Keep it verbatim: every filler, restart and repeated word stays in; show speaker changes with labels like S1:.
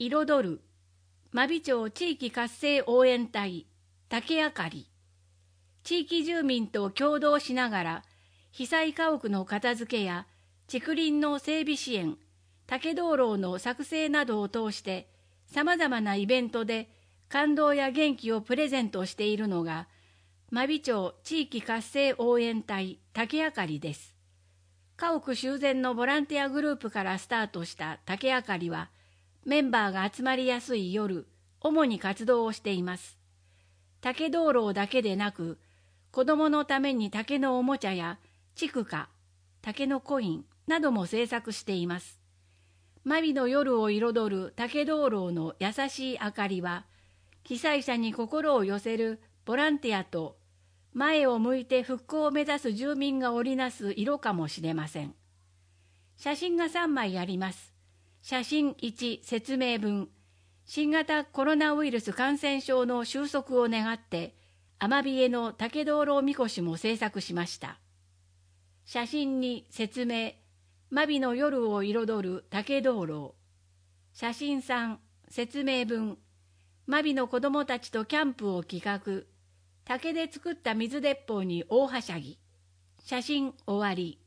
S1: 彩る真備町地域活性応援隊竹あかり。地域住民と協働しながら被災家屋の片付けや竹林の整備支援、竹灯籠の作成などを通してさまざまなイベントで感動や元気をプレゼントしているのが真備町地域活性応援隊竹あかりです。家屋修繕のボランティアグループからスタートした竹あかりは、メンバーが集まりやすい夜、主に活動をしています。竹灯籠だけでなく、子どものために竹のおもちゃや竹花、竹のコインなども制作しています。真備の夜を彩る竹灯籠の優しい明かりは、被災者に心を寄せるボランティアと前を向いて復興を目指す住民が織りなす色かもしれません。写真がさんまいあります。写真いち説明文。新型コロナウイルス感染症の収束を願って、アマビエの竹灯籠みこしも制作しました。写真に説明。真備の夜を彩る竹灯籠。写真さん説明文。真備の子どもたちとキャンプを企画。竹で作った水鉄砲に大はしゃぎ。写真終わり。